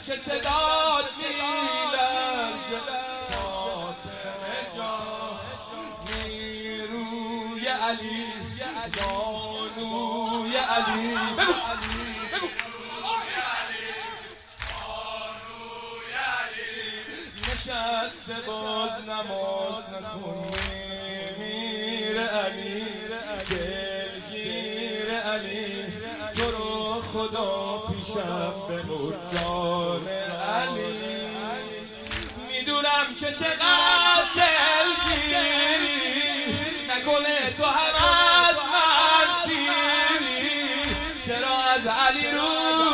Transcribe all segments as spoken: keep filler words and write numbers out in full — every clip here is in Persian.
که صدات میلرزه فاطمه جان نیروی علی بانوی علی بگو بگو نشسته باز نماز نخونی میره علی دلگیر علی تو رو خدا پیشم بنور جان علی میدونم که چقدر دلگیری نکنه تو هم از من سیری چرا از علی رو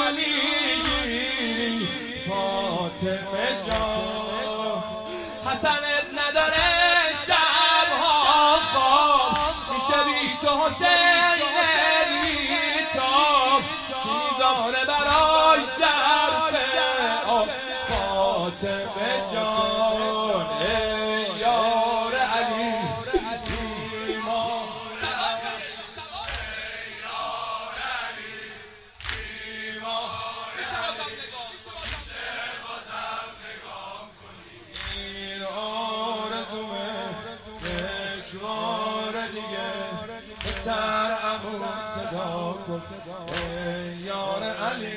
میگیری فاطمه جان حسنت نداره شبها خواب میشه بی تو حسین نیتاب کی میذاره برای صرف آب فاطمه جان ای یار علی سر عمود صدا کن ای یار علی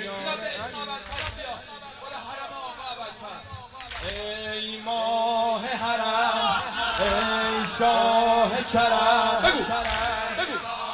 ای ماه حرم ای شاه کرم بگو بگو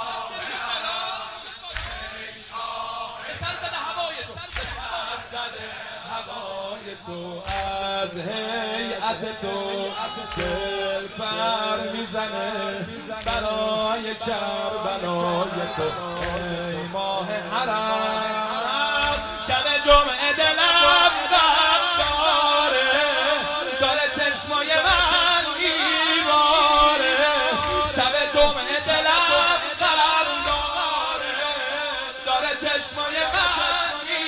هوای تو از هیئت تو دل پر میزنه برای کربلای تو ای ماه حرم شب جمعه دلم غم داره داره چشمای من میباره شب جمعه دلم غم داره داره چشمای من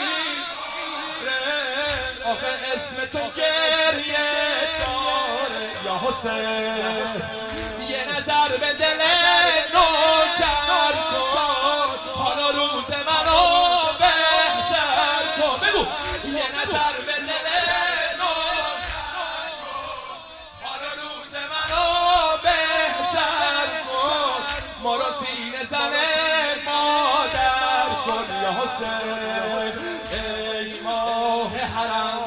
آخه اسم تو گریه داره یا حسین یه نظر به دل نوکر کن حالا روز منو بهتر کن بگو یه نظر به دل نوکر کن حالا روز منو بهتر کن ما رو سینه زنه مادر کن یا حسین ای ماه حرم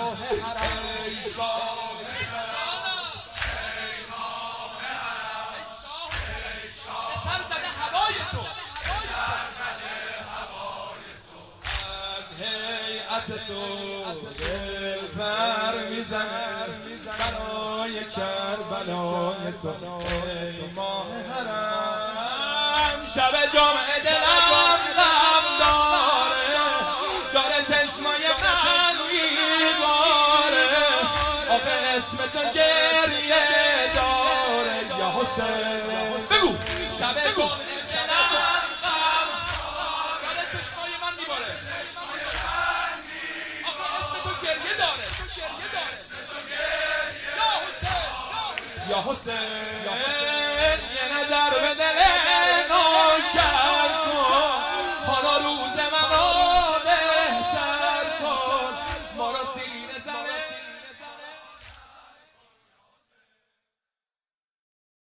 تو دل پر میزنه برای کربلای تو ای ماه حرم شب جمعه دلم غم داره داره چشمای من میباره آخه اسم تو گریه داره یا حسین بگو شب جمعه دلم غم داره چشمای من میباره یا حسین یا حسین